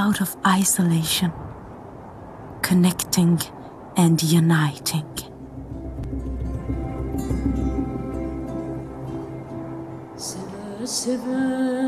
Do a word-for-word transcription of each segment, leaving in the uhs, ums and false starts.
out of isolation, connecting and uniting. Sever, sever,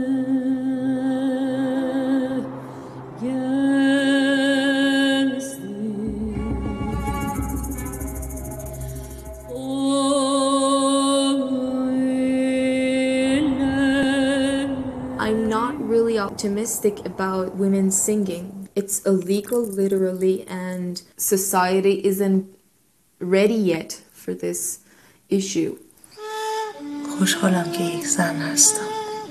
I'm not really optimistic about women singing. It's illegal, literally, and society isn't ready yet for this issue. خوشحالم که یک زن هستم.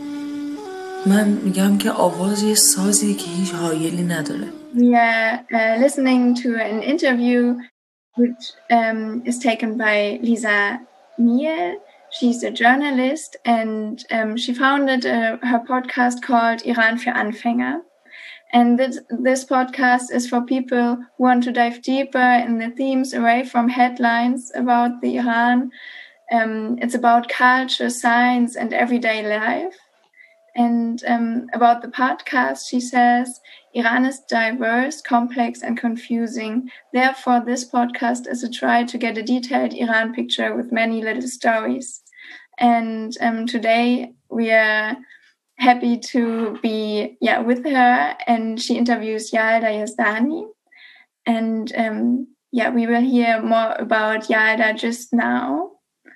من میگم که آواز یه سازی که هیچ حایلی نداره. We are uh, listening to an interview which um, is taken by Lisa Miel. She's a journalist and um, she founded a, her podcast called Iran für Anfänger. And this, this podcast is for people who want to dive deeper in the themes away from headlines about the Iran. Um, it's about culture, science, and everyday life. And um, about the podcast, she says, Iran is diverse, complex, and confusing. Therefore, this podcast is a try to get a detailed Iran picture with many little stories. And um, today we are happy to be yeah with her, and she interviews Yalda Yazdani. And um, yeah, we will hear more about Yalda just now.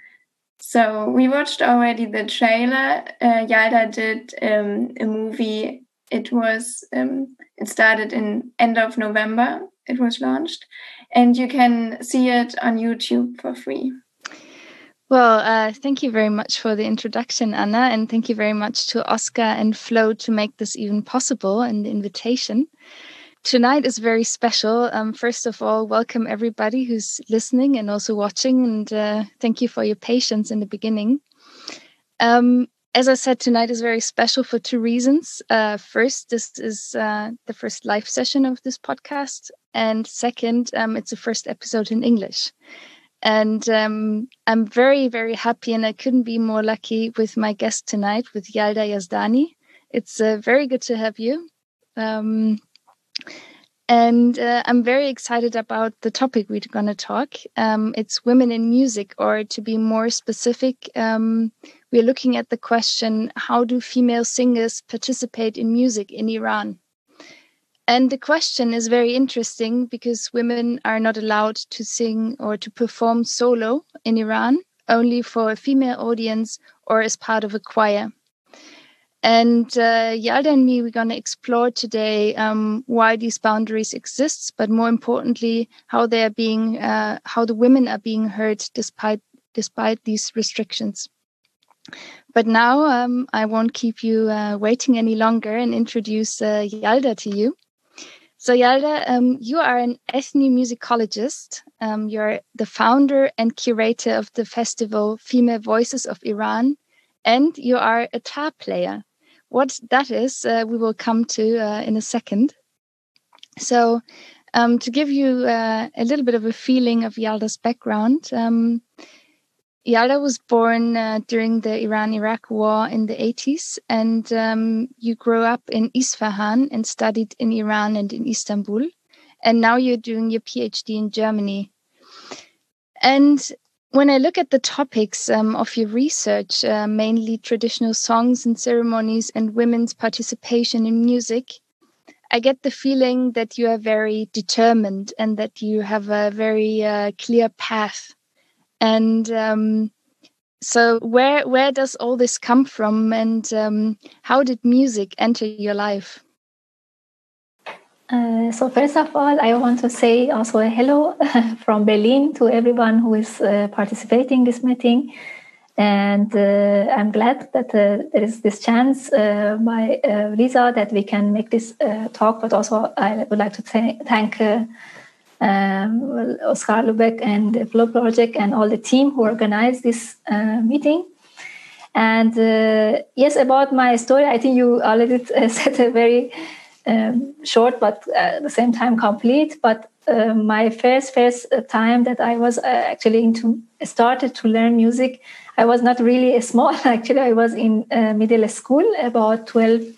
So we watched already the trailer. Uh, Yalda did um, a movie. It was um, it started in end of November. It was launched, and you can see it on YouTube for free. Well, uh, thank you very much for the introduction, Anna, and thank you very much to Oscar and Flo to make this even possible and the invitation. Tonight is very special. Um, first of all, welcome everybody who's listening and also watching, and uh, thank you for your patience in the beginning. Um, as I said, tonight is very special for two reasons. Uh, first, this is uh, the first live session of this podcast, and second, um, it's the first episode in English. And um, I'm very, very happy, and I couldn't be more lucky with my guest tonight, with Yalda Yazdani. It's uh, very good to have you. Um, and uh, I'm very excited about the topic we're going to talk. Um, it's women in music, or to be more specific, um, we're looking at the question, how do female singers participate in music in Iran? And the question is very interesting because women are not allowed to sing or to perform solo in Iran, only for a female audience or as part of a choir. And uh, Yalda and me, we're going to explore today um, why these boundaries exist, but more importantly, how they are being, uh, how the women are being heard despite despite these restrictions. But now um, I won't keep you uh, waiting any longer and introduce uh, Yalda to you. So Yalda, um, you are an ethnomusicologist. Um, you're the founder and curator of the festival Female Voices of Iran, and you are a tar player. What that is, uh, we will come to uh, in a second. So um, to give you uh, a little bit of a feeling of Yalda's background, um, Yalda was born uh, during the Iran-Iraq war in the eighties, and um, you grew up in Isfahan and studied in Iran and in Istanbul. And now you're doing your PhD in Germany. And when I look at the topics um, of your research, uh, mainly traditional songs and ceremonies and women's participation in music, I get the feeling that you are very determined and that you have a very uh, clear path. And um, so where where does all this come from, and um, how did music enter your life? Uh, so first of all, I want to say also a hello from Berlin to everyone who is uh, participating in this meeting. And uh, I'm glad that uh, there is this chance uh, by uh, Lisa that we can make this uh, talk, but also I would like to th- thank uh, Um, Oscar Lubeck and the Flow Project and all the team who organized this uh, meeting. And uh, yes, about my story, I think you already uh, said a very um, short but uh, at the same time complete. But uh, my first first time that I was uh, actually into started to learn music, I was not really small. Actually, I was in uh, middle school, about twelve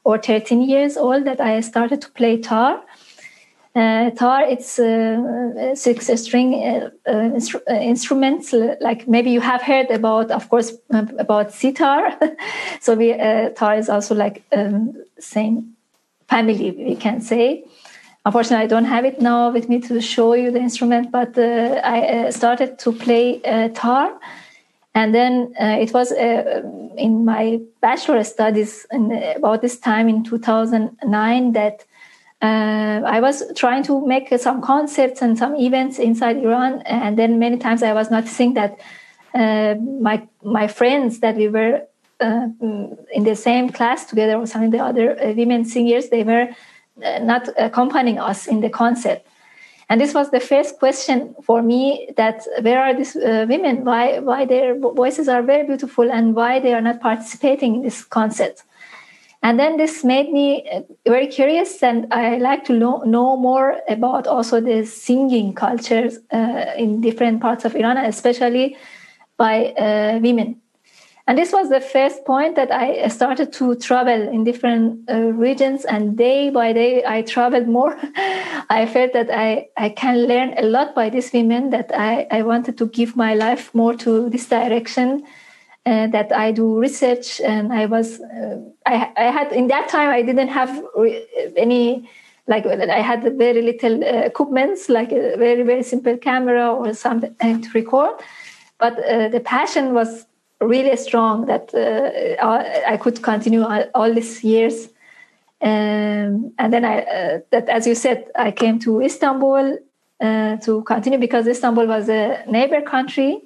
or thirteen years old that I started to play tar. Uh, tar, it's uh, six string uh, uh, instru- uh, instruments. Like maybe you have heard about, of course, uh, about sitar. So we, uh, tar is also like um, same family, we can say. Unfortunately, I don't have it now with me to show you the instrument, but uh, I uh, started to play uh, tar. And then uh, it was uh, in my bachelor studies in, about this time in two thousand nine that uh, I was trying to make some concerts and some events inside Iran. And then many times I was noticing that uh, my my friends that we were uh, in the same class together or some of the other uh, women singers, they were not accompanying us in the concert. And this was the first question for me, that where are these uh, women? Why why their voices are very beautiful and why they are not participating in this concert? And then this made me very curious, and I like to know, know more about also the singing cultures uh, in different parts of Iran, especially by uh, women. And this was the first point that I started to travel in different uh, regions, and day by day I traveled more. I felt that I, I can learn a lot by these women, that I, I wanted to give my life more to this direction, uh, that I do research. And I was, uh, I, I had, in that time, I didn't have re- any, like I had very little uh, equipments, like a very, very simple camera or something to record. But uh, the passion was really strong, that uh, I could continue all, all these years. Um, and then I, uh, that as you said, I came to Istanbul uh, to continue, because Istanbul was a neighbor country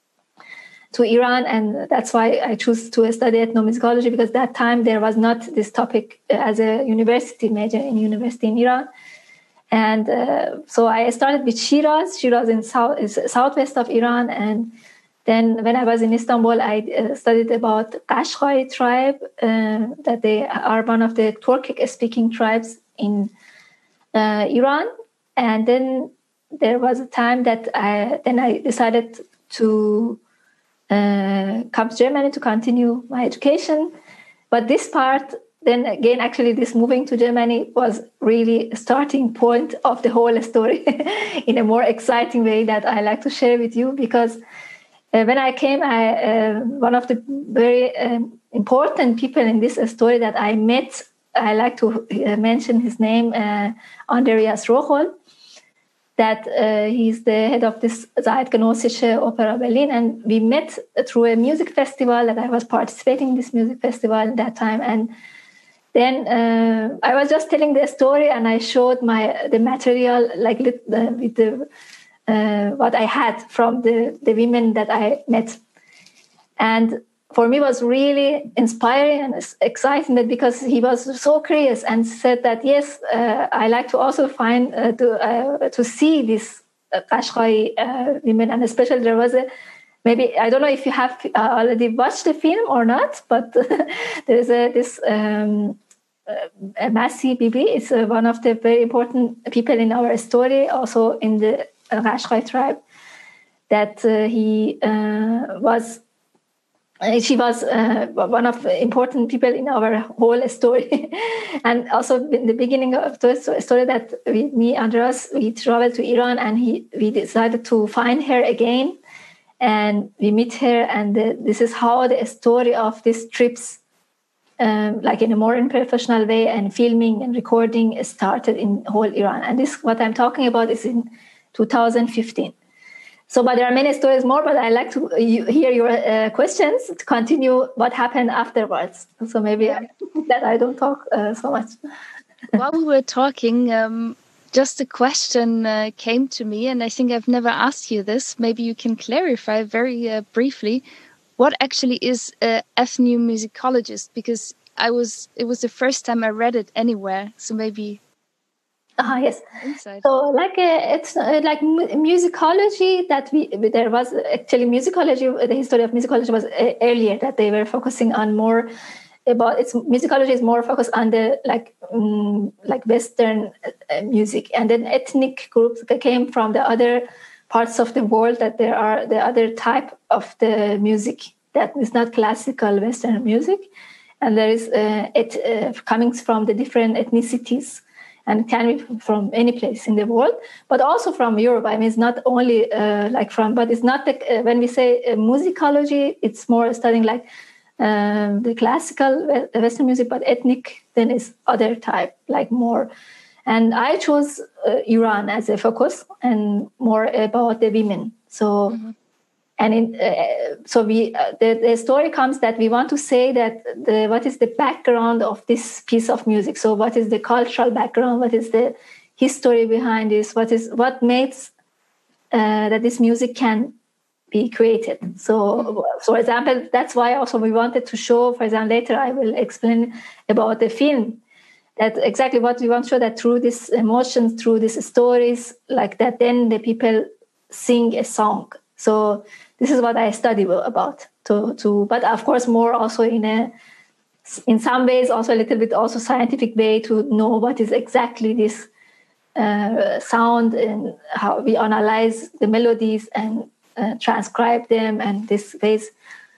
to Iran. And that's why I chose to study ethnomusicology, because that time there was not this topic as a university major in university in Iran. And uh, so I started with Shiraz. Shiraz in south, is southwest of Iran. And then when I was in Istanbul, I uh, studied about Qashqai tribe, uh, that they are one of the Turkic-speaking tribes in uh, Iran. And then there was a time that I, then I decided to uh, come to Germany to continue my education. But this part, then again, actually this moving to Germany was really a starting point of the whole story in a more exciting way that I like to share with you, because Uh, when I came, I, uh, one of the very um, important people in this story that I met, I like to uh, mention his name, uh, Andreas Rochol, that uh, he's the head of this Zeitgenössische Opera Berlin. And we met through a music festival that I was participating in this music festival at that time. And then uh, I was just telling the story, and I showed my the material, like uh, with the Uh, what I had from the, the women that I met. And for me, it was really inspiring and exciting, that because he was so curious and said that, yes, uh, I like to also find, uh, to, uh, to see these uh, Qashqai uh, women. And especially there was a, maybe, I don't know if you have uh, already watched the film or not, but there's a, this um, uh, Masih Bibi is uh, one of the very important people in our story, also in the Qashqai tribe, that uh, he uh, was, uh, she was uh, one of the important people in our whole story. And also in the beginning of the story, that we, me, Andreas, we traveled to Iran, and he, we decided to find her again, and we meet her. And the, this is how the story of these trips, um, like in a more professional way, and filming and recording started in whole Iran. And this, what I'm talking about, is in two thousand fifteen. So, but there are many stories more, but I like to hear your uh, questions to continue what happened afterwards. So maybe yeah. that I don't talk uh, so much. While we were talking, um, just a question uh, came to me, and I think I've never asked you this. Maybe you can clarify very uh, briefly. What actually is uh, ethnomusicologist? Because I was, it was the first time I read it anywhere. So maybe... Ah, yes. Inside. So, like uh, it's uh, like mu- musicology that we there was actually musicology. The history of musicology was uh, earlier, that they were focusing on more about its musicology is more focused on the like um, like Western uh, music, and then ethnic groups that came from the other parts of the world. That there are the other type of the music that is not classical Western music. and there is uh, it uh, coming from the different ethnicities, and can be from any place in the world, but also from Europe. I mean, it's not only uh, like from, but it's not the, uh, when we say uh, musicology, it's more studying like um, the classical Western music, but ethnic then is other type, like more. And I chose uh, Iran as a focus and more about the women. So. Mm-hmm. And in, uh, so we, uh, the, the story comes that we want to say that the, what is the background of this piece of music. So what is the cultural background? What is the history behind this? What is what makes uh, that this music can be created? So, so for example, that's why also we wanted to show, for example, later I will explain about the film, that exactly what we want to show, that through these emotions, through these stories, like that, then the people sing a song. So this is what I study about. To, to, but of course, more also in a, in some ways, also a little bit also scientific way to know what is exactly this uh, sound and how we analyze the melodies and uh, transcribe them and this ways.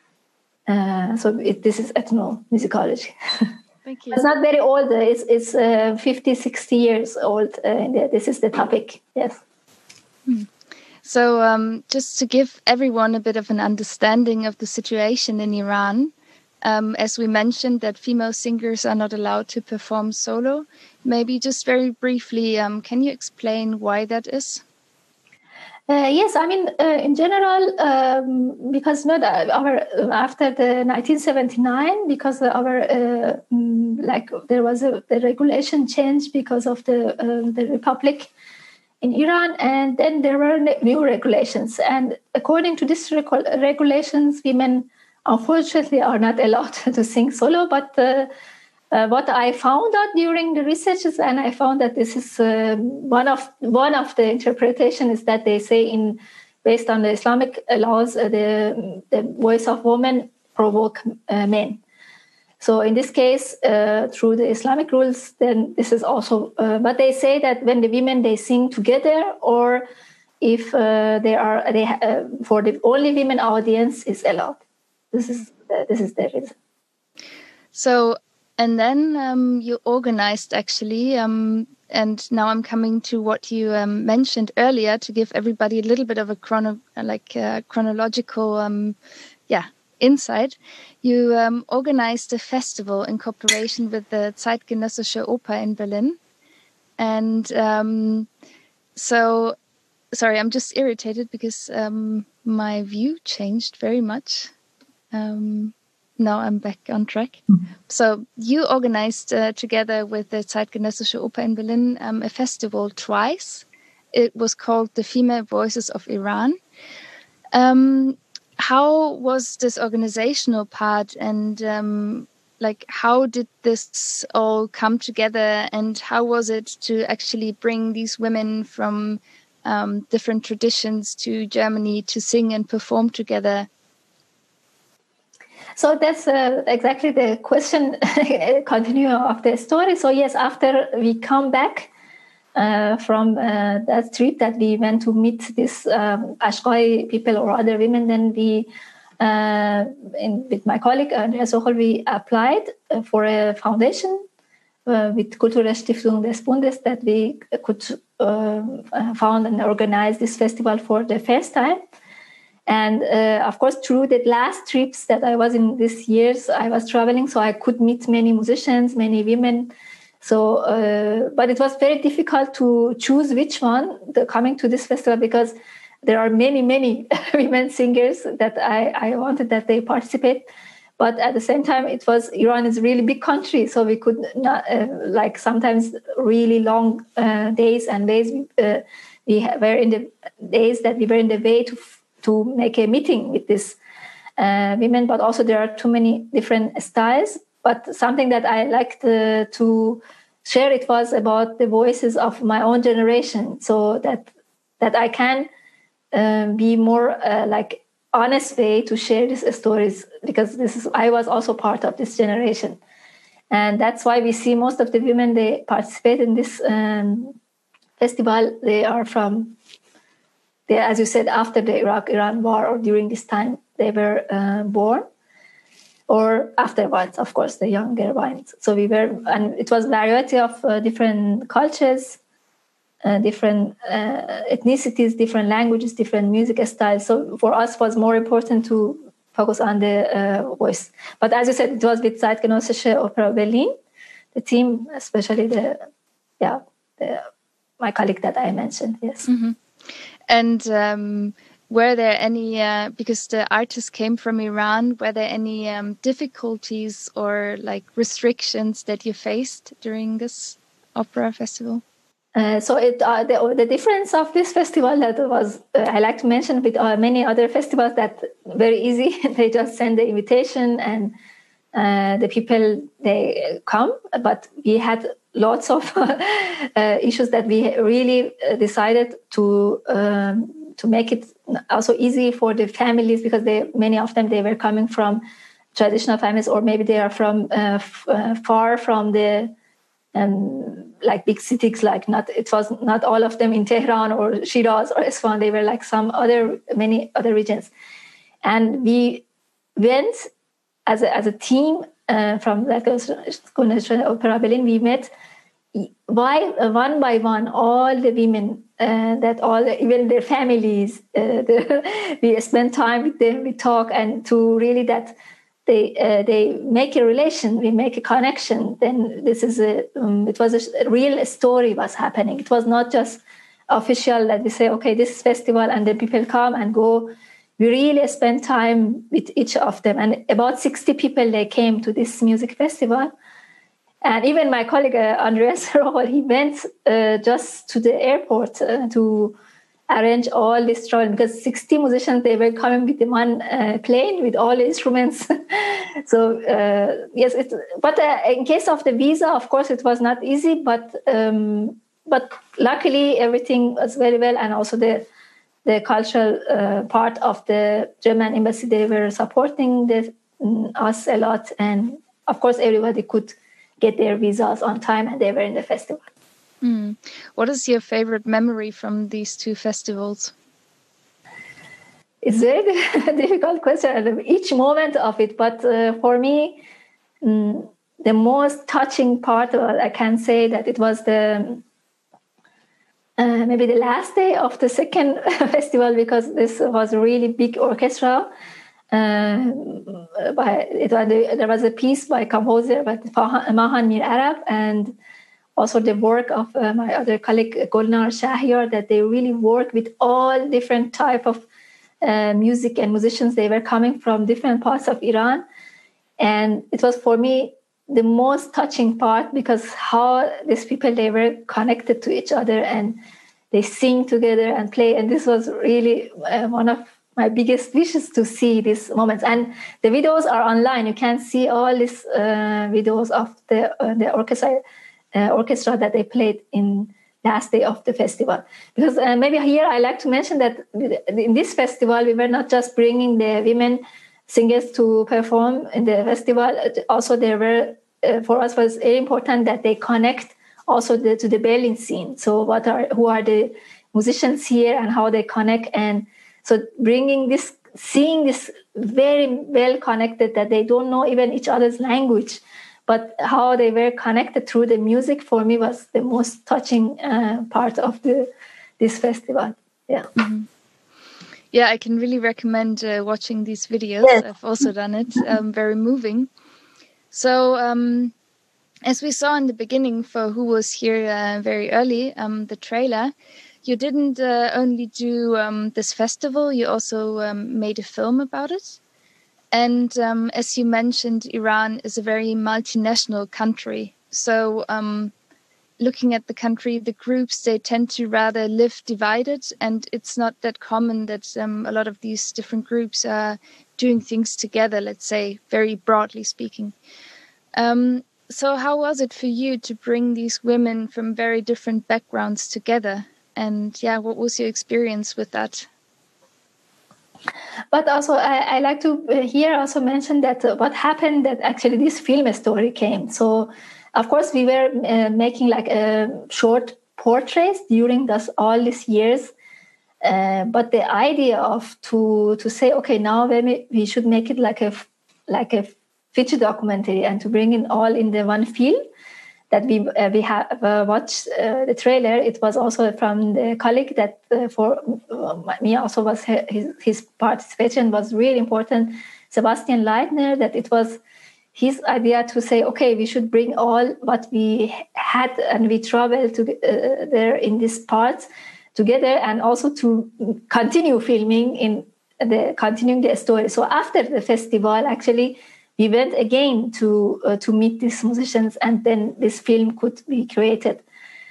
Uh, so it, this is ethnomusicology. Thank you. It's not very old. It's it's uh, fifty, sixty years old. Uh, this is the topic. Yes. Hmm. So um, just to give everyone a bit of an understanding of the situation in Iran, um, as we mentioned that female singers are not allowed to perform solo, maybe just very briefly, um, can you explain why that is? Uh, yes, I mean, uh, in general, um, because not our after the nineteen seventy-nine, because our uh, like there was a the regulation change because of the uh, the republic in Iran, and then there were new regulations. And according to these reg- regulations, women unfortunately are not allowed to sing solo. But uh, uh, what I found out during the researches, and I found that this is uh, one of one of the interpretation is that they say in based on the Islamic laws, uh, the the voice of women provoke uh, men. So in this case, uh, through the Islamic rules, then this is also, uh, but they say that when the women, they sing together, or if uh, they are, they uh, for the only women audience is allowed. This is, uh, this is the reason. So, and then um, you organized actually, um, and now I'm coming to what you um, mentioned earlier to give everybody a little bit of a chrono, like uh, chronological, um, yeah, insight. You um, organized a festival in cooperation with the Zeitgenössische Oper in Berlin. And um, so, sorry, I'm just irritated because um, my view changed very much. Um, now I'm back on track. Mm-hmm. So you organized uh, together with the Zeitgenössische Oper in Berlin um, a festival twice. It was called the Female Voices of Iran. Um, How was this organizational part, and um, like how did this all come together, and how was it to actually bring these women from um, different traditions to Germany to sing and perform together? So that's uh, exactly the question, continue of the story. So yes, after we come back uh, from uh, that trip that we went to meet these um, Ashqai people or other women, then we, uh, in, with my colleague Andrea Sochol, we applied uh, for a foundation uh, with Kulturstiftung des Bundes that we could uh, found and organize this festival for the first time. And uh, of course, through the last trips that I was in these years, I was traveling, so I could meet many musicians, many women. So, uh, but it was very difficult to choose which one the, coming to this festival, because there are many, many women singers that I, I wanted that they participate. But at the same time, it was Iran is a really big country, so we could not uh, like sometimes really long uh, days and days. Uh, we were in the days that we were in the way to. to make a meeting with these uh, women, but also there are too many different styles. But something that I liked uh, to share, it was about the voices of my own generation, so that that I can uh, be more uh, like honest way to share these stories, because this is I was also part of this generation, and that's why we see most of the women they participate in this um, festival. They are from. They, as you said, after the Iraq-Iran war or during this time, they were uh, born or afterwards, of course, the younger ones. So we were, and it was variety of uh, different cultures, uh, different uh, ethnicities, different languages, different music styles. So for us, it was more important to focus on the uh, voice. But as you said, it was with Zeitgenössische Oper Berlin, the team, especially the, yeah, the, my colleague that I mentioned, yes. Mm-hmm. And um, were there any, uh, because the artists came from Iran, were there any um, difficulties or like restrictions that you faced during this opera festival? Uh, so it, uh, the, the difference of this festival that was, uh, I like to mention with uh, many other festivals that very easy, they just send the invitation and uh, the people, they come, but we had lots of uh, issues that we really decided to um, to make it also easy for the families, because they many of them, they were coming from traditional families, or maybe they are from uh, f- uh, far from the um, like big cities, like not it was not all of them in Tehran or Shiraz or Isfahan. They were like some other many other regions, and we went as a, as a team uh, from Zeitgenössische Opera Berlin. We met by uh, one by one all the women uh, that all even their families. Uh, the, we spend time with them. We talk, and to really that. They uh, they make a relation, we make a connection. Then this is a um, it was a, a real story was happening. It was not just official that we say, okay, this is festival, and then people come and go. We really spend time with each of them, and about sixty people they came to this music festival. And even my colleague uh, Andreas Rohl, he went uh, just to the airport uh, to arrange all this travel, because sixty musicians, they were coming with the one uh, plane with all the instruments. so uh, yes, it, but uh, in case of the visa, of course, it was not easy, but um, but luckily everything was very well, and also the the cultural uh, part of the German embassy, they were supporting the, um, us a lot, and of course everybody could get their visas on time, and they were in the festival. Mm. What is your favorite memory from these two festivals? It's a very difficult question, each moment of it. But uh, for me, mm, the most touching part, well, I can say that it was the uh, maybe the last day of the second festival, because this was a really big orchestra. Uh, by, it was, there was a piece by composer by Mahan Mir Arab, and also the work of uh, my other colleague, Golnar Shahyar, that they really work with all different type of uh, music and musicians. They were coming from different parts of Iran. And it was for me the most touching part, because how these people, they were connected to each other, and they sing together and play. And this was really uh, one of my biggest wishes, to see these moments. And the videos are online. You can see all these uh, videos of the, uh, the orchestra Uh, orchestra that they played in last day of the festival. Because uh, maybe here I like to mention that in this festival, we were not just bringing the women singers to perform in the festival. Also, there were, uh, for us, was very important that they connect also the, to the Berlin scene. So what are, who are the musicians here and how they connect. And so bringing this, seeing this very well connected, that they don't know even each other's language, but how they were connected through the music, for me was the most touching uh, part of the this festival. Yeah. Mm-hmm. Yeah, I can really recommend uh, watching these videos. Yes. I've also done it. Um, very moving. So, um, as we saw in the beginning, for who was here uh, very early, um, the trailer, you didn't uh, only do um, this festival, you also um, made a film about it. And um, as you mentioned, Iran is a very multinational country. So um, looking at the country, the groups, they tend to rather live divided. And it's not that common that um, a lot of these different groups are doing things together, let's say, very broadly speaking. Um, so how was it for you to bring these women from very different backgrounds together? And yeah, what was your experience with that? But also, I, I like to here also mention that uh, what happened, that actually this film story came. So, of course, we were uh, making like a short portraits during this all these years. Uh, but the idea of to to say, okay, now we we should make it like a like a feature documentary and to bring in all in the one film that we uh, we have uh, watched uh, the trailer. It was also from the colleague that uh, for uh, me also was his, his participation was really important, Sebastian Leitner, that it was his idea to say, okay, we should bring all what we had and we traveled to uh, there in these parts together, and also to continue filming in the continuing the story. So after the festival, actually, we went again to uh, to meet these musicians, and then this film could be created.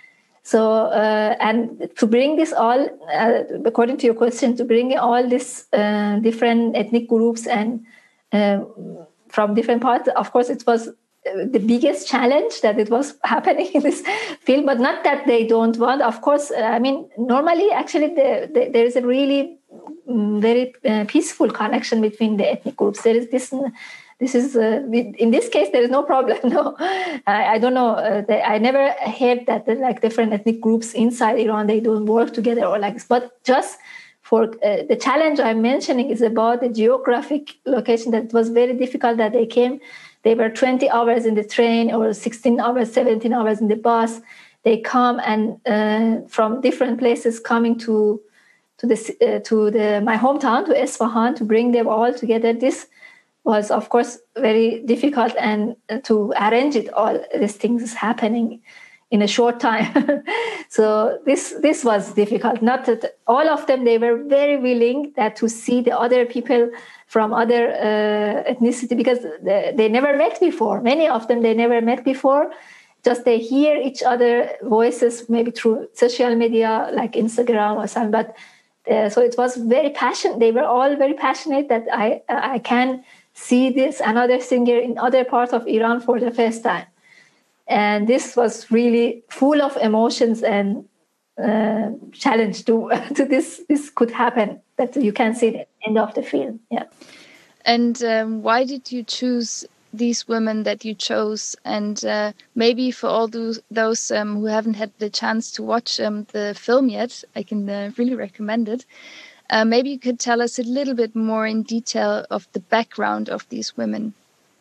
So uh, and to bring this all, uh, according to your question, to bring all these uh, different ethnic groups and uh, from different parts, of course, it was the biggest challenge that it was happening in this film, but not that they don't want. Of course, uh, I mean, normally, actually, the, the, there is a really um, very uh, peaceful connection between the ethnic groups. There is this, this is uh, in this case, there is no problem. No, I, I don't know. Uh, they, I never heard that the, like different ethnic groups inside Iran, they don't work together or like this. But just for uh, the challenge I'm mentioning is about the geographic location, that it was very difficult that they came. They were twenty hours in the train or sixteen hours, seventeen hours in the bus. They come and uh, from different places coming to to the uh, to the my hometown, to Esfahan, to bring them all together. This was, of course, very difficult, and uh, to arrange it all, these things happening in a short time. So this this was difficult. Not that all of them, they were very willing that to see the other people from other uh, ethnicity, because they, they never met before. Many of them, they never met before. Just they hear each other voices, maybe through social media like Instagram or something. But uh, so it was very passionate. They were all very passionate that I I can see this another singer in other parts of Iran for the first time. And this was really full of emotions and uh, challenge to to this this could happen, that you can see the end of the film. Yeah. And um, why did you choose these women that you chose? And uh, maybe for all those, those um, who haven't had the chance to watch um, the film yet, I can uh, really recommend it. Uh, maybe you could tell us a little bit more in detail of the background of these women.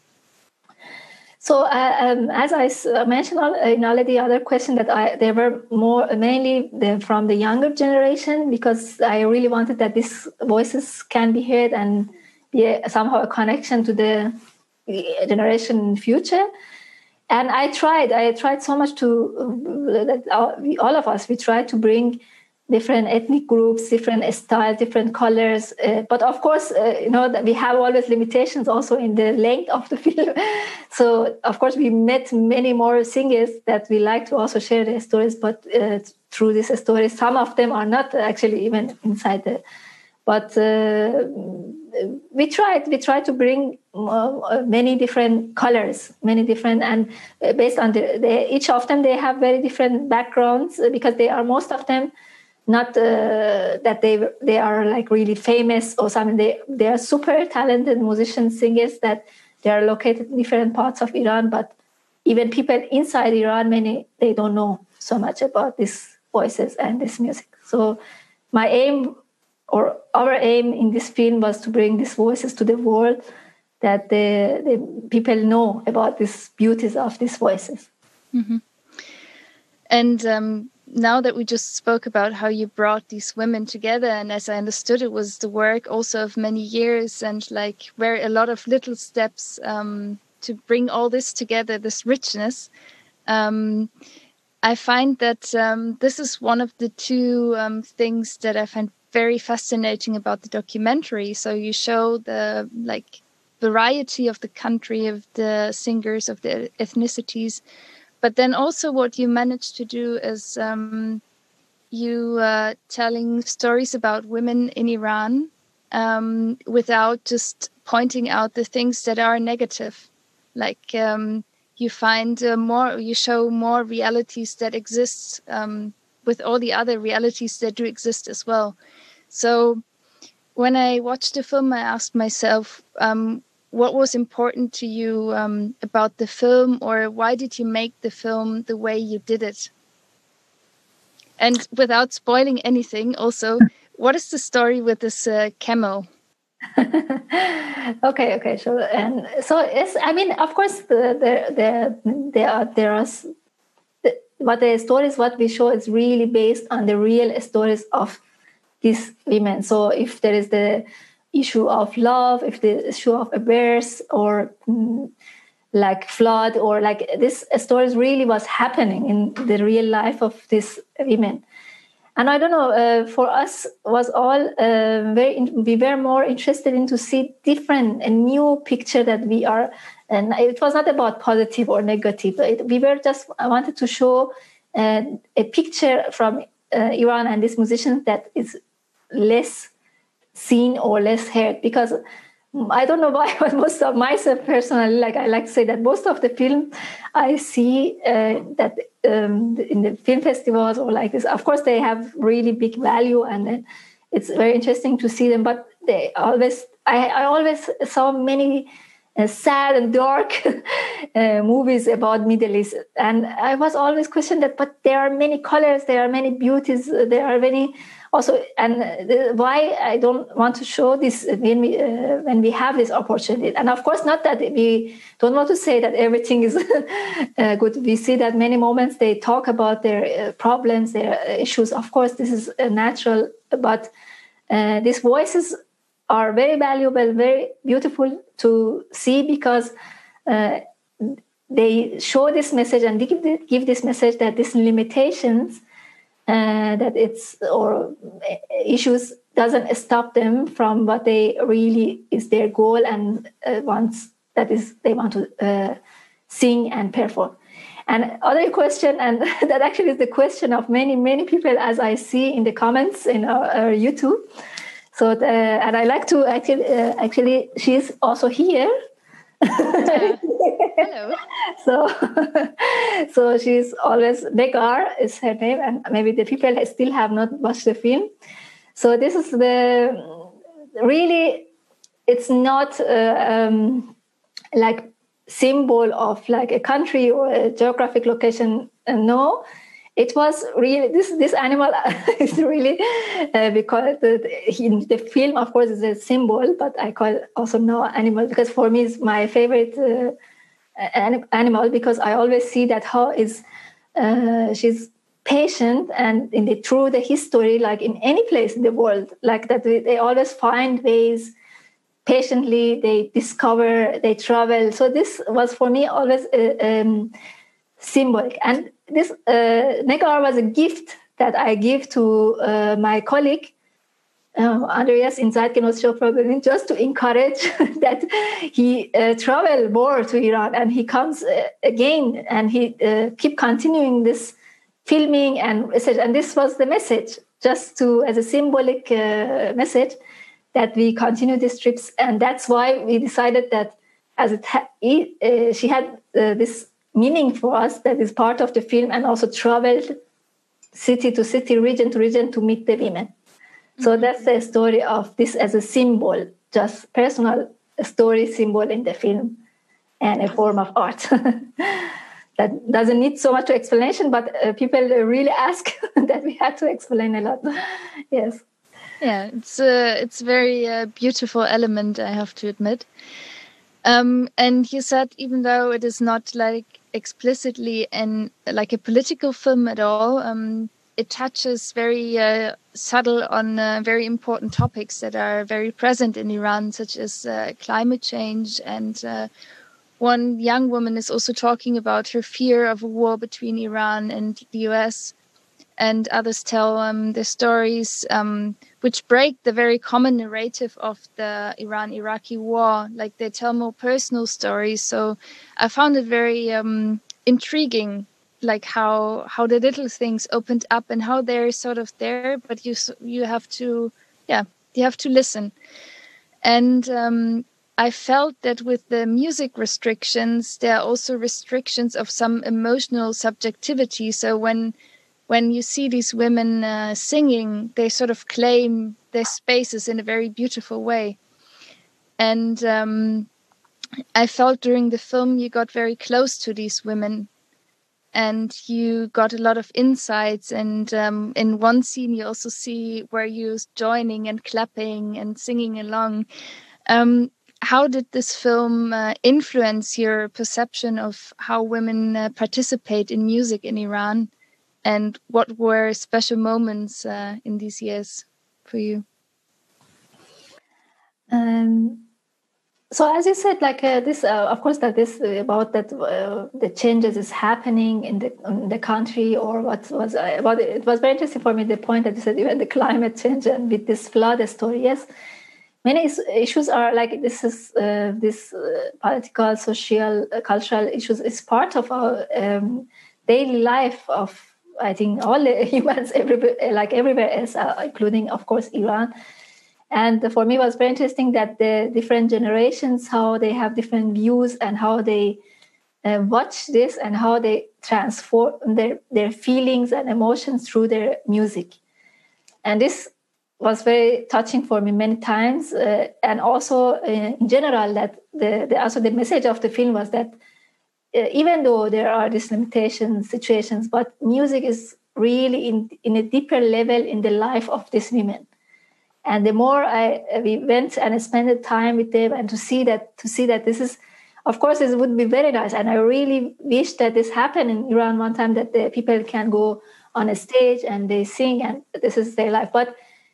So, uh, um, as I mentioned in already other question, that I they were more mainly the, from the younger generation, because I really wanted that these voices can be heard and be somehow a connection to the generation in future. And I tried, I tried so much to, uh, all of us, we tried to bring different ethnic groups, different styles, different colors. Uh, but of course, uh, you know, that we have always limitations also in the length of the film. So, of course, we met many more singers that we like to also share their stories. But uh, through these stories, some of them are not actually even inside the. But uh, we tried. We tried to bring uh, many different colors, many different, and based on the, the each of them, they have very different backgrounds, because they are most of them. Not uh, that they they are like really famous or something. They they are super talented musicians, singers, that they are located in different parts of Iran. But even people inside Iran, many, they don't know so much about these voices and this music. So my aim, or our aim in this film, was to bring these voices to the world, that the, the people know about these beauties of these voices. Mm-hmm. And um now that we just spoke about how you brought these women together, and as I understood, it was the work also of many years, and like very a lot of little steps um, to bring all this together, this richness. Um, I find that um, this is one of the two um, things that I find very fascinating about the documentary. So you show the like variety of the country, of the singers, of the ethnicities. But then also what you managed to do is um, you uh, telling stories about women in Iran um, without just pointing out the things that are negative. Like um, you find uh, more, you show more realities that exist um, with all the other realities that do exist as well. So when I watched the film, I asked myself, um, what was important to you um, about the film, or why did you make the film the way you did it? And without spoiling anything, also, what is the story with this uh, camel? okay, okay, sure. And so it's, I mean, of course, the the the there are there are the, what the stories what we show is really based on the real stories of these women. So if there is the issue of love, if the issue of a birth or mm, like flood, or like this stories really was happening in the real life of these women. And I don't know, uh, for us was all uh, very, in, we were more interested in to see different, a new picture that we are, and it was not about positive or negative. It, we were just, I wanted to show uh, a picture from uh, Iran and this musician that is less seen or less heard, because I don't know why, but most of myself personally, like I like to say that most of the film I see uh, that um, in the film festivals or like this, of course they have really big value and then it's very interesting to see them, but they always, I, I always saw many uh, sad and dark uh, movies about Middle East. And I was always questioned that, but there are many colors, there are many beauties, there are many also, and the, why I don't want to show this when we uh, when we have this opportunity. And of course, not that we don't want to say that everything is uh, good. We see that many moments they talk about their uh, problems, their issues. Of course, this is uh, natural, but uh, these voices are very valuable, very beautiful to see, because uh, they show this message and they give, give this message that these limitations. Uh, that it's or issues doesn't stop them from what they really is their goal and uh, wants, that is they want to uh, sing and perform. And other question, and that actually is the question of many many people as I see in the comments in our, our YouTube. So the, and I like to actually uh, actually she's also here. Uh, hello. So, so she's always, Negar is her name, and maybe the people still have not watched the film. So this is the, really, it's not uh, um, like symbol of like a country or a geographic location. Uh, no, it was really, this this animal is really, uh, because the, in the film, of course, is a symbol, but I call it also no animal, because for me it's my favorite uh, animal, because I always see that how is uh, she's patient, and in the through the history, like in any place in the world, like that they, they always find ways patiently, they discover, they travel. So this was for me always uh, um, symbolic. And this uh, Negar was a gift that I give to uh, my colleague Uh, Andreas in Zeitgenössische Problem, just to encourage that he uh, travel more to Iran, and he comes uh, again, and he uh, keep continuing this filming and research. And this was the message, just to as a symbolic uh, message that we continue these trips. And that's why we decided that as it ha- it, uh, she had uh, this meaning for us, that is part of the film, and also traveled city to city, region to region to meet the women. So that's the story of this as a symbol, just personal story symbol in the film and a form of art. That doesn't need so much explanation, but uh, people really ask that we had to explain a lot. Yes. Yeah, it's a, it's a very uh, beautiful element, I have to admit. Um, and you said even though it is not like explicitly an like a political film at all, um, it touches very uh, subtle on uh, very important topics that are very present in Iran, such as uh, climate change. And uh, one young woman is also talking about her fear of a war between Iran and the U S. And others tell um, their stories um, which break the very common narrative of the Iran-Iraqi war. Like they tell more personal stories. So I found it very um, intriguing, like how how the little things opened up and how they're sort of there, but you you have to, yeah, you have to listen. And um, I felt that with the music restrictions, there are also restrictions of some emotional subjectivity. So when when you see these women uh, singing, they sort of claim their spaces in a very beautiful way. And um, I felt during the film you got very close to these women. and you got a lot of insights. And um, in one scene, you also see where you're joining and clapping and singing along. Um, how did this film uh, influence your perception of how women uh, participate in music in Iran? And what were special moments uh, in these years for you? Um, so as you said, like uh, this, uh, of course, that this uh, about that uh, the changes is happening in the in the country, or what was uh, about it, it was very interesting for me, the point that you said, even the climate change and with this flood story. Yes, many is, issues are like this is uh, this uh, political, social, uh, cultural issues is part of our um, daily life of, I think, all the humans everywhere, like everywhere else, uh, including, of course, Iran. And for me, it was very interesting that the different generations, how they have different views and how they uh, watch this and how they transform their, their feelings and emotions through their music. And this was very touching for me many times. Uh, and also, uh, in general, that the, the also the message of the film was that uh, even though there are these limitations, situations, but music is really in, in a deeper level in the life of these women. And the more I we went and spent time with them, and to see that to see that this is, of course, it would be very nice. And I really wish that this happened in Iran one time, that the people can go on a stage and they sing, and this is their life. But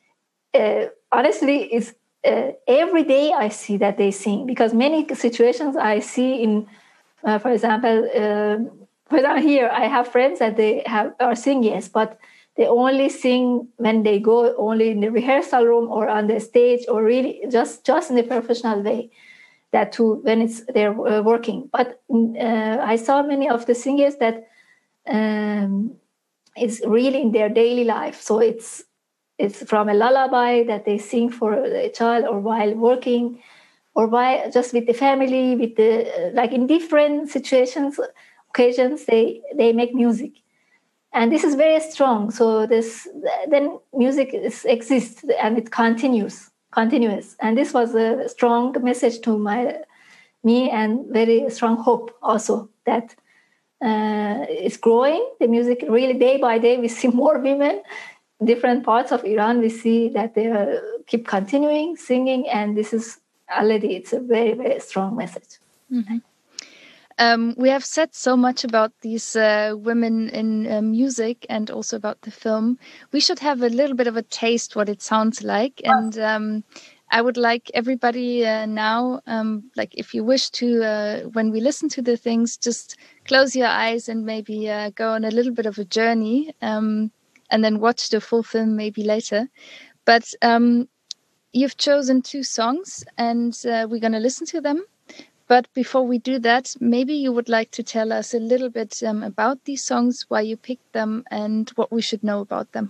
uh, honestly, it's uh, every day I see that they sing, because many situations I see in, uh, for example, uh, for example, here I have friends that they have are singing, yes, but they only sing when they go only in the rehearsal room or on the stage, or really just, just in a professional way, that too, when it's they're uh, working. But uh, I saw many of the singers that um, it's really in their daily life. So it's it's from a lullaby that they sing for a child, or while working, or by just with the family, with the, like in different situations, occasions, they, they make music. And this is very strong. So this then music is, exists and it continues, continuous. And this was a strong message to my me, and very strong hope also that uh, it's growing. The music really day by day, we see more women. Different parts of Iran, we see that they uh, keep continuing singing, and this is already, it's a very, very strong message. Mm-hmm. Um, we have said so much about these uh, women in uh, music, and also about the film. We should have a little bit of a taste what it sounds like. And um, I would like everybody uh, now, um, like if you wish to, uh, when we listen to the things, just close your eyes and maybe uh, go on a little bit of a journey, um, and then watch the full film maybe later. But um, you've chosen two songs, and uh, we're going to listen to them. But before we do that, maybe you would like to tell us a little bit um, about these songs, why you picked them, and what we should know about them.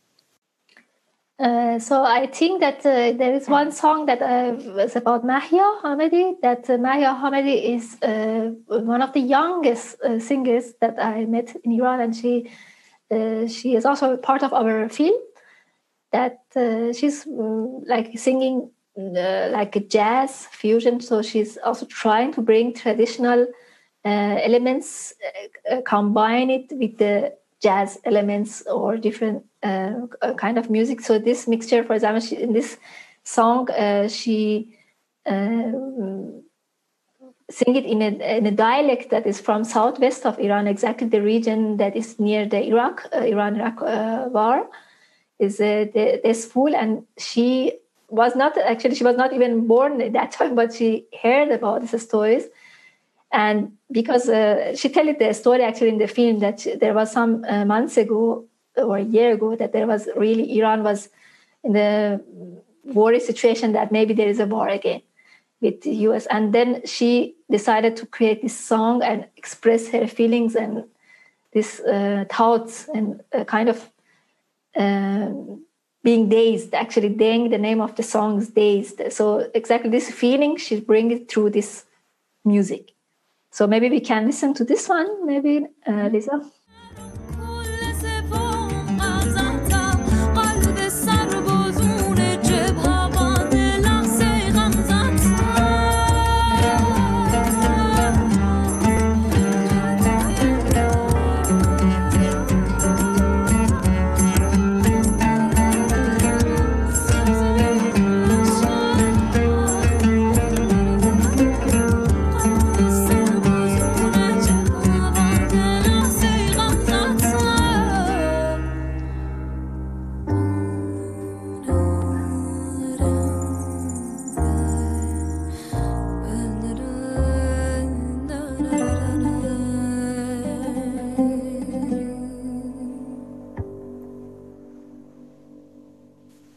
Uh, so I think that uh, there is one song that uh, was about Mahia Hamedi, that uh, Mahia Hamedi is uh, one of the youngest uh, singers that I met in Iran, and she uh, she is also part of our film. That uh, she's uh, like singing Uh, like a jazz fusion, so she's also trying to bring traditional uh, elements, uh, combine it with the jazz elements or different uh, kind of music. So this mixture, for example, she, in this song, uh, she uh, sing it in a, in a dialect that is from southwest of Iran, exactly the region that is near the Iraq, uh, Iran-Iraq uh, war, is uh, the, the school, and she was not actually she was not even born at that time, but she heard about these stories, and because uh, she told the story actually in the film that she, there was some uh, months ago or a year ago that there was really Iran was in the worry situation that maybe there is a war again with the U S, and then she decided to create this song and express her feelings and these uh, thoughts, and uh, kind of. Um, being dazed, actually Deng, the name of the song is Dazed. So exactly this feeling, she brings it through this music. So maybe we can listen to this one, maybe, uh, Lisa?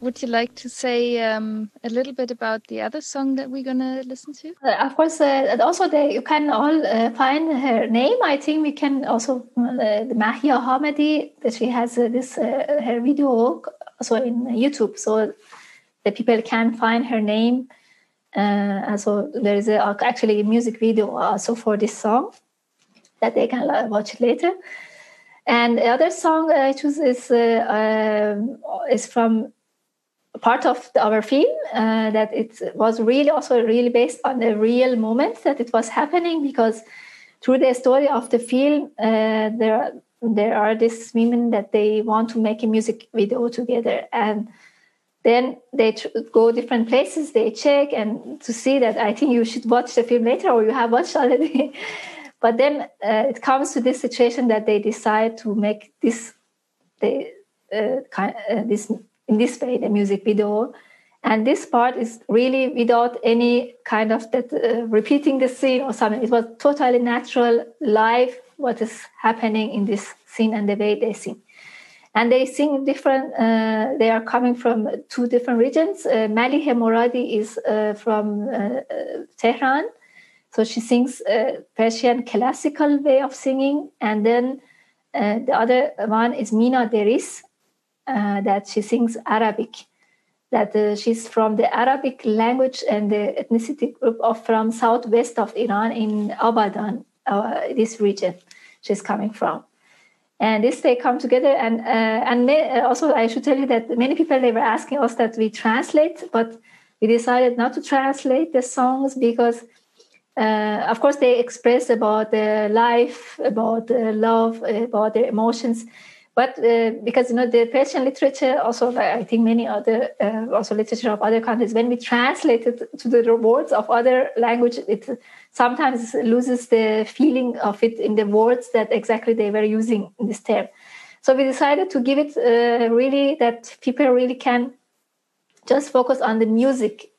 would you like to say um, a little bit about the other song that we're going to listen to? Uh, of course, uh, and also they, you can all uh, find her name. I think we can also, uh, the Mahia Hamedi, that she has uh, this, uh, her video also in YouTube. So the people can find her name. Uh, and so there is a, actually a music video also for this song that they can watch later. And the other song I choose is, uh, uh, is from part of our film, uh, that it was really also really based on the real moment that it was happening, because through the story of the film, uh, there there are these women that they want to make a music video together, and then they tr- go different places, they check, and to see that, I think you should watch the film later, or you have watched already. But then uh, it comes to this situation that they decide to make this they uh, kind uh, this in this way, the music video. And this part is really without any kind of that uh, repeating the scene or something. It was totally natural, live, what is happening in this scene and the way they sing. And they sing different, uh, they are coming from two different regions. Uh, Malihe Moradi is uh, from uh, uh, Tehran. So she sings uh, Persian classical way of singing. And then uh, the other one is Mina Deris, uh, that she sings Arabic. That uh, she's from the Arabic language and the ethnicity group of from southwest of Iran in Abadan, uh, this region she's coming from. And this they come together, and uh, and may, also I should tell you that many people, they were asking us that we translate, but we decided not to translate the songs because, uh, of course, they express about the life, about the love, about their emotions. But uh, because, you know, the Persian literature, also I think many other, uh, also literature of other countries, when we translate it to the words of other language, it sometimes loses the feeling of it in the words that exactly they were using in this term. So we decided to give it uh, really that people really can just focus on the music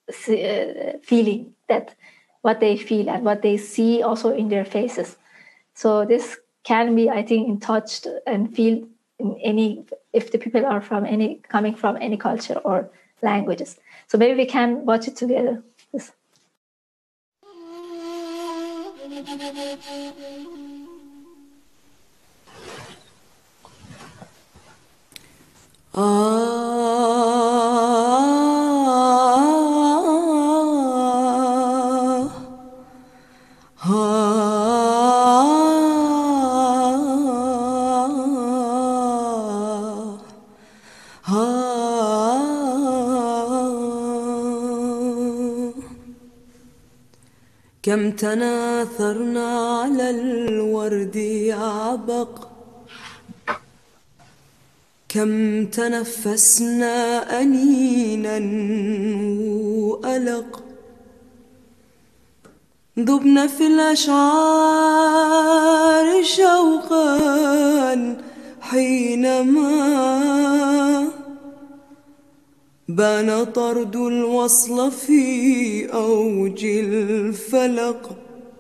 uh, feeling, that what they feel and what they see also in their faces. So this can be, I think, in touched and feel in any, if the people are from any, coming from any culture or languages. So maybe we can watch it together. Yes. كم تناثرنا على الورد عبق، كم تنفسنا أنينا وألق، ذبنا في الأشعار شوقا حينما بان طرد الوصل في أوج الفلق.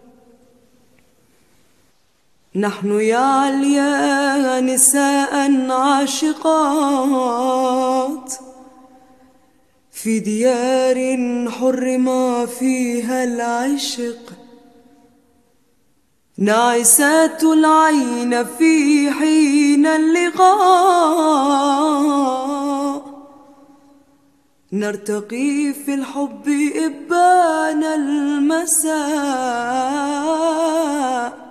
نحن يا عليا نساء عاشقات في ديار حرم فيها العشق، ناعسات العين في حين اللقاء، نرتقي في الحب إبان المساء،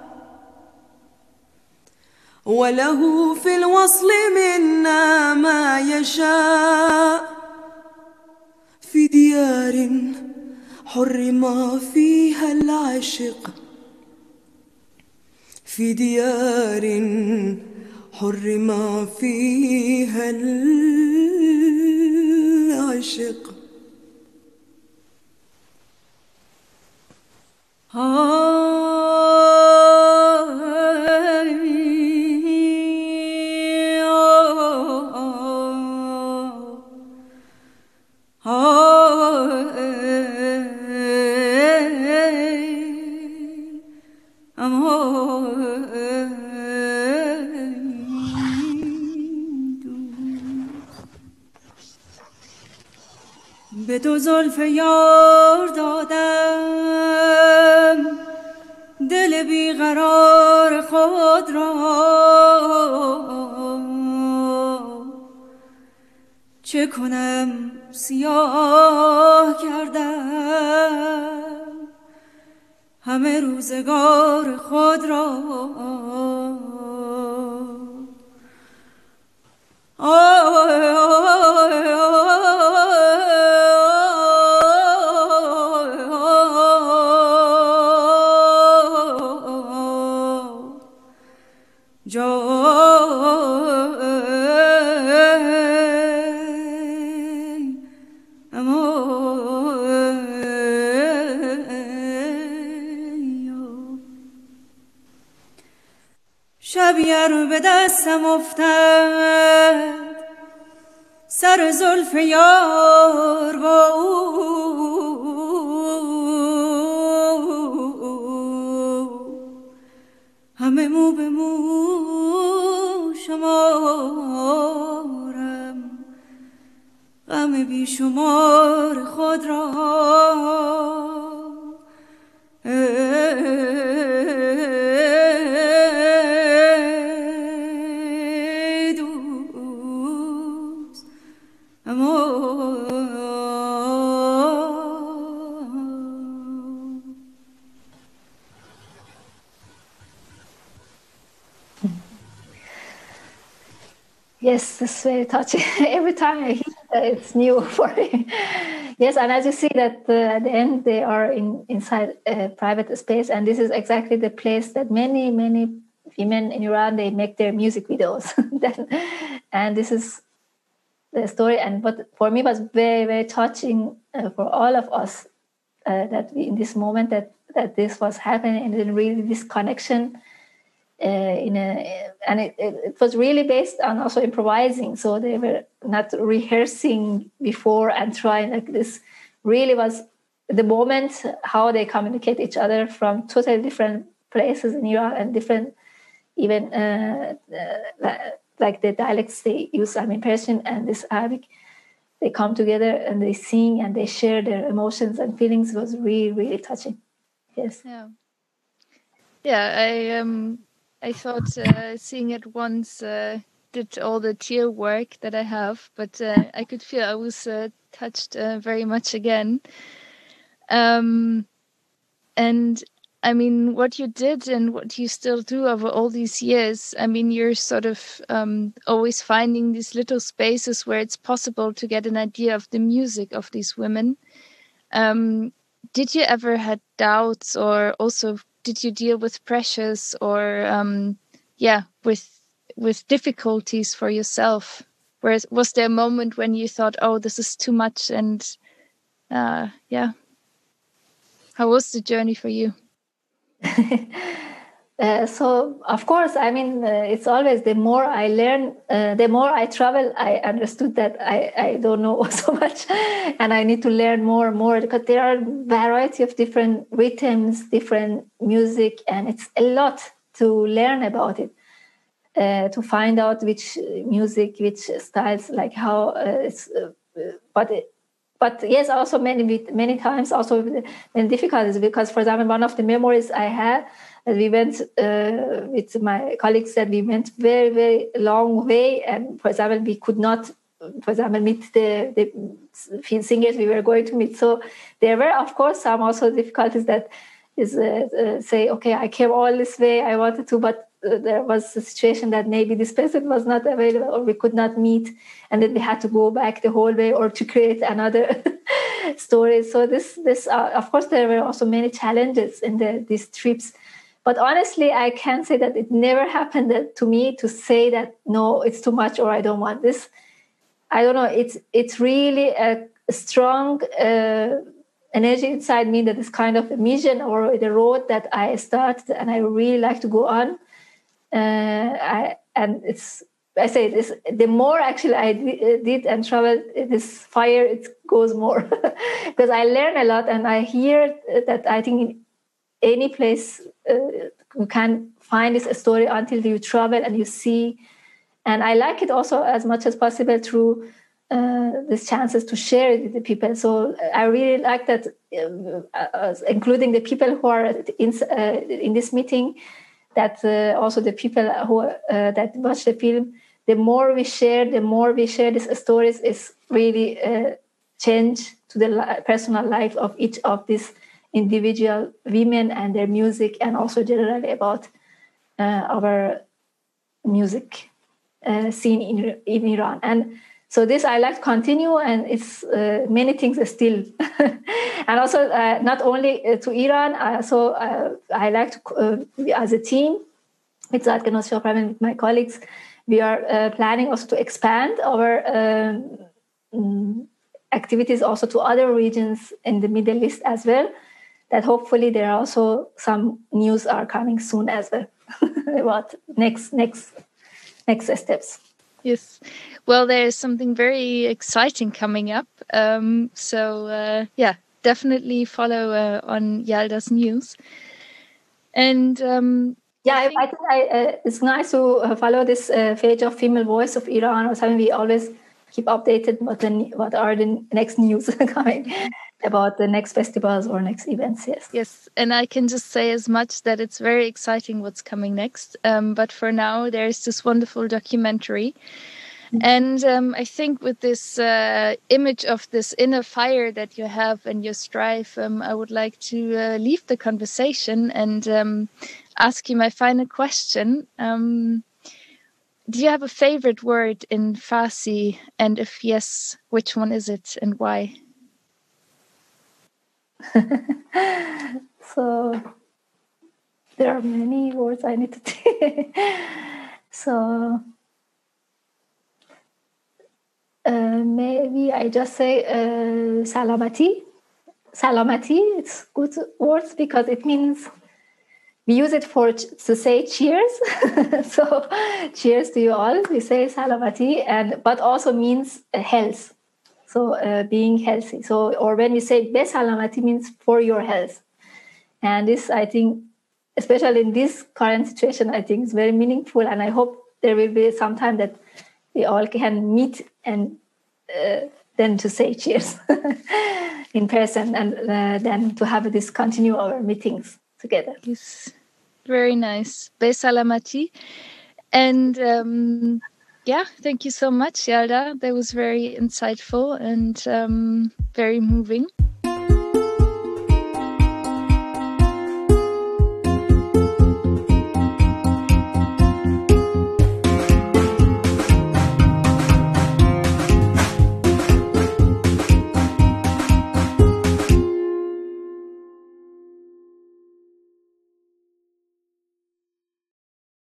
وله في الوصل منا ما يشاء، في ديار حرم فيها العشق، في ديار حرم فيها العشق. به دو زلف یار دادم دل بیقرار خود را، چه کنم سیاه کردم همه روزگار خود را. شبی ار به دستم افتد سر زلف یار با او، همه مو به مو شمارم غم بیشمار خود را. Yes, it's very touching. Every time I hear it, it's new for me. Yes, and as you see that uh, at the end they are in inside a private space, and this is exactly the place that many, many women in Iran, they make their music videos. And this is the story. And what for me was very, very touching uh, for all of us uh, that we, in this moment that, that this was happening, and then really this connection Uh, in a, and it, it, it was really based on also improvising. So they were not rehearsing before and trying like this. Really was the moment how they communicate each other from totally different places in Iran and different even uh, uh, like the dialects they use. I mean Persian and this Arabic. They come together and they sing and they share their emotions and feelings. It was really really touching. Yes. Yeah. Yeah. I um. I thought uh, seeing it once uh, did all the tear work that I have, but uh, I could feel I was uh, touched uh, very much again. Um, and I mean, what you did and what you still do over all these years, I mean, you're sort of um, always finding these little spaces where it's possible to get an idea of the music of these women. Um, did you ever had doubts, or also did you deal with pressures or, um, yeah, with with difficulties for yourself? Whereas, was there a moment when you thought, "Oh, this is too much," and uh, yeah, how was the journey for you? uh, so, of course, I mean, uh, it's always the more I learn, uh, the more I travel. I understood that I I don't know so much, and I need to learn more and more because there are variety of different rhythms, different music, and it's a lot to learn about it. Uh, to find out which music, which styles, like how uh, it's, uh, but it, but yes, also many many times also many difficulties because, for example, one of the memories I had, uh, we went uh, with my colleagues that we went very very long way, and for example, we could not, for example, meet the the singers we were going to meet. So there were, of course, some also difficulties that is uh, uh, say, okay, I came all this way, I wanted to, but uh, there was a situation that maybe this person was not available or we could not meet, and then we had to go back the whole way or to create another story. So this, this uh, of course, there were also many challenges in the, these trips. But honestly, I can say that it never happened that, to me to say that, no, it's too much or I don't want this. I don't know. It's it's really a strong uh, energy inside me that is kind of a mission or the road that I started and I really like to go on. Uh, I, and it's, I say this, the more actually I did and traveled, this fire, it goes more because I learn a lot and I hear that I think in any place uh, you can find this story until you travel and you see. And I like it also as much as possible through uh, these chances to share it with the people. So I really like that, uh, uh, including the people who are in, uh, in this meeting, that uh, also the people who uh, that watch the film, the more we share, the more we share these stories, is really uh, change to the li- personal life of each of these individual women and their music, and also generally about uh, our music uh, scene in, in Iran. And so this I like to continue, and it's uh, many things still. And also uh, not only uh, to Iran, uh, so uh, I like to, uh, as a team, with Zeitgenossische Oper and with my colleagues, we are uh, planning also to expand our um, um, activities also to other regions in the Middle East as well, that hopefully there are also some news are coming soon as well about next next next steps. Yes. Well, there's something very exciting coming up. Um, so, uh, yeah, definitely follow uh, on Yalda's news. And um, yeah, I think, I think I, uh, it's nice to uh, follow this uh, page of Female Voice of Iran or something. We always keep updated what, the, what are the next news coming about the next festivals or next events. Yes. Yes. And I can just say as much that it's very exciting what's coming next. Um, but for now, there's this wonderful documentary. Mm-hmm. And um, I think with this uh, image of this inner fire that you have and your strive, um, I would like to uh, leave the conversation and um, ask you my final question. Um, do you have a favorite word in Farsi? And if yes, which one is it and why? So there are many words I need to take. So uh, maybe I just say uh, salamati. Salamati, it's good words because it means we use it for to say cheers. So cheers to you all. We say salamati, and but also means uh, health. So uh, being healthy. So, or when we say be salamati means for your health. And this, I think, especially in this current situation, I think is very meaningful. And I hope there will be some time that we all can meet and uh, then to say cheers in person, and uh, then to have this continue our meetings together. Yes, very nice. Be salamati. And um, yeah, thank you so much, Yalda. That was very insightful and um, very moving.